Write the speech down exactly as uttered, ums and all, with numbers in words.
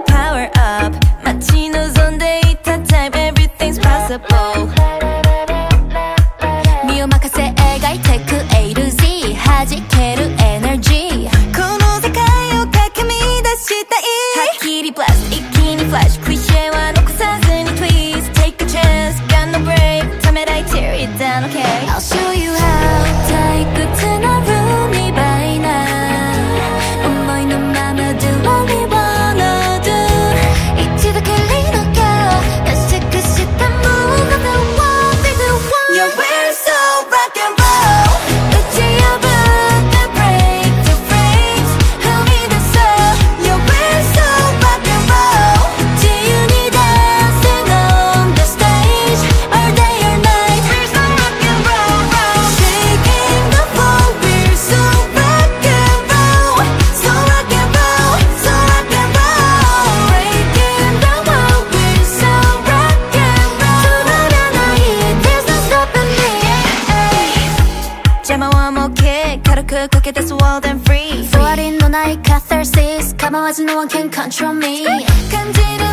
power up 마치 노선 데이터 type everything's possible 미오 마카세 에가이 테크 A to Z 하지케루 에너지 この世界を駆け乱したいはっきりブラスト一気にフラッシュクリシェは残さずに Please take a chance got no break ためらい tear it down okay I'll show you how 退屈なルームにバイナー思いのまま do what we wanna do 一度きりの girl 合宿した move of the world they do want Yeah we're so rock and roll 打ち破って break the frames 踏み出そう Yeah we're so rock and roll 自由に dancing on the stage all day or night We're so rock and roll roll shaking the floor We're so rock and roll so rock and roll so rock and roll breaking the world We're so rock and roll 止まらない There's no stopping me 邪魔はもうけ軽く駆け出す wild and free 終わりのない catharsis 構わず no one can control me 感じる